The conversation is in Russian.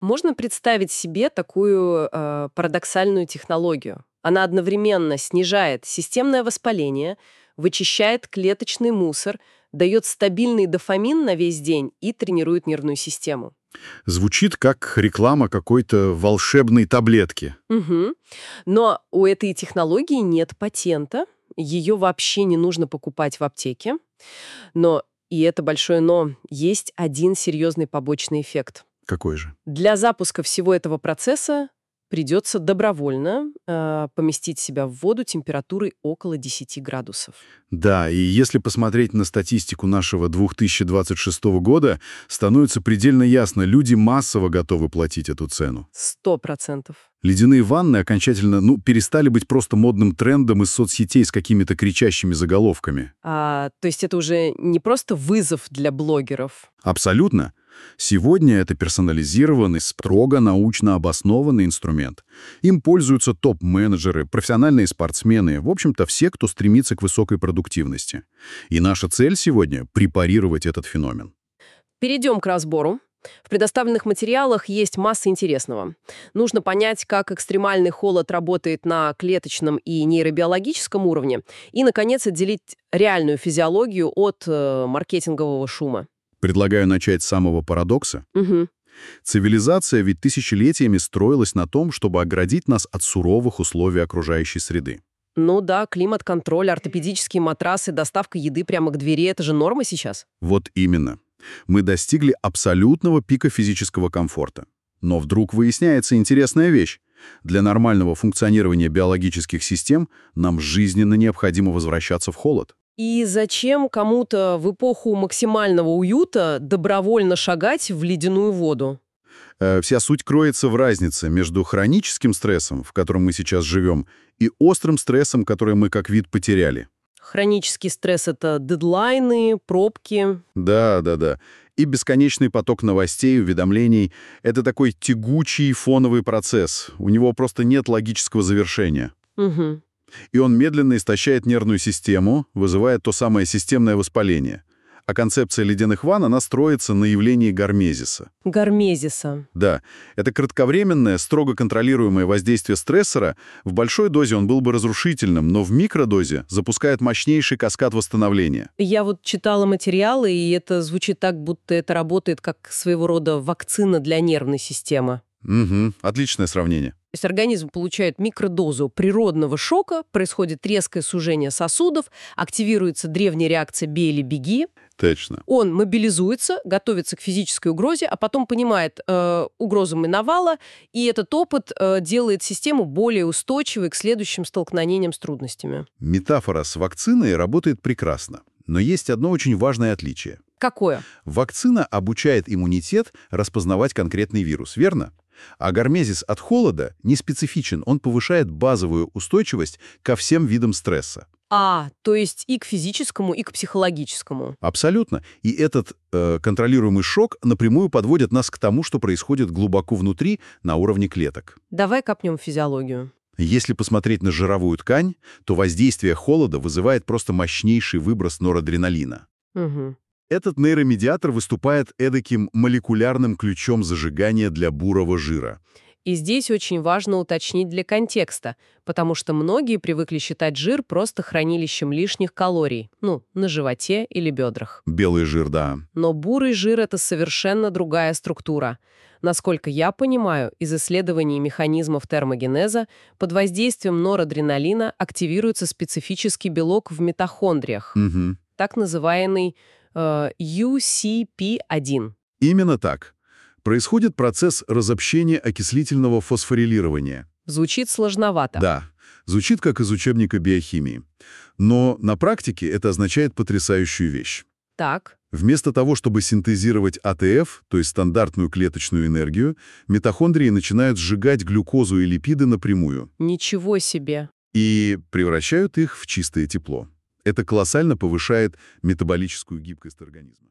Можно представить себе такую парадоксальную технологию. Она одновременно снижает системное воспаление, вычищает клеточный мусор, дает стабильный дофамин на весь день и тренирует нервную систему. Звучит как реклама какой-то волшебной таблетки. Мгм. Но у этой технологии нет патента, ее вообще не нужно покупать в аптеке. Но, и это большое но, есть один серьезный побочный эффект. Какой же? Для запуска всего этого процесса придется добровольно поместить себя в воду температурой около 10 градусов. Да, и если посмотреть на статистику нашего 2026 года, становится предельно ясно, люди массово готовы платить эту цену. 100%. Ледяные ванны окончательно, перестали быть просто модным трендом из соцсетей с какими-то кричащими заголовками. То есть это уже не просто вызов для блогеров. Абсолютно. Сегодня это персонализированный, строго научно обоснованный инструмент. Им пользуются топ-менеджеры, профессиональные спортсмены, в общем-то, все, кто стремится к высокой продуктивности. И наша цель сегодня — препарировать этот феномен. Перейдем к разбору. В предоставленных материалах есть масса интересного. Нужно понять, как экстремальный холод работает на клеточном и нейробиологическом уровне, и, наконец, отделить реальную физиологию от маркетингового шума. Предлагаю начать с самого парадокса. Угу. Цивилизация ведь тысячелетиями строилась на том, чтобы оградить нас от суровых условий окружающей среды. Ну да, климат-контроль, ортопедические матрасы, доставка еды прямо к двери — это же норма сейчас. Вот именно. Мы достигли абсолютного пика физического комфорта. Но вдруг выясняется интересная вещь. Для нормального функционирования биологических систем нам жизненно необходимо возвращаться в холод. И зачем кому-то в эпоху максимального уюта добровольно шагать в ледяную воду? Вся суть кроется в разнице между хроническим стрессом, в котором мы сейчас живем, и острым стрессом, который мы как вид потеряли. Хронический стресс — это дедлайны, пробки. Да. И бесконечный поток новостей, уведомлений — это такой тягучий фоновый процесс. У него просто нет логического завершения. Угу. И он медленно истощает нервную систему, вызывая то самое системное воспаление. А концепция ледяных ванн, она строится на явлении гармезиса. Гармезиса. Да, это кратковременное, строго контролируемое воздействие стрессора. В большой дозе он был бы разрушительным, но в микродозе запускает мощнейший каскад восстановления. Я вот читала материалы, и это звучит так, будто это работает как своего рода вакцина для нервной системы. Угу, отличное сравнение. То есть организм получает микродозу природного шока, происходит резкое сужение сосудов, активируется древняя реакция «бей или беги». Точно. Он мобилизуется, готовится к физической угрозе, а потом понимает, угроза миновала, и этот опыт делает систему более устойчивой к следующим столкновениям с трудностями. Метафора с вакциной работает прекрасно. Но есть одно очень важное отличие. Какое? Вакцина обучает иммунитет распознавать конкретный вирус, верно? А гармезис от холода не специфичен, он повышает базовую устойчивость ко всем видам стресса. То есть и к физическому, и к психологическому. Абсолютно. И этот контролируемый шок напрямую подводит нас к тому, что происходит глубоко внутри, на уровне клеток. Давай копнем в физиологию. Если посмотреть на жировую ткань, то воздействие холода вызывает просто мощнейший выброс норадреналина. Угу. Этот нейромедиатор выступает эдаким молекулярным ключом зажигания для бурого жира. И здесь очень важно уточнить для контекста, потому что многие привыкли считать жир просто хранилищем лишних калорий, на животе или бедрах. Белый жир, да. Но бурый жир — это совершенно другая структура. Насколько я понимаю, из исследований механизмов термогенеза под воздействием норадреналина активируется специфический белок в митохондриях, так называемый UCP1. Именно так. Происходит процесс разобщения окислительного фосфорилирования. Звучит сложновато. Да, звучит как из учебника биохимии. Но на практике это означает потрясающую вещь. Так. Вместо того, чтобы синтезировать АТФ, то есть стандартную клеточную энергию, митохондрии начинают сжигать глюкозу и липиды напрямую. Ничего себе. И превращают их в чистое тепло. Это колоссально повышает метаболическую гибкость организма.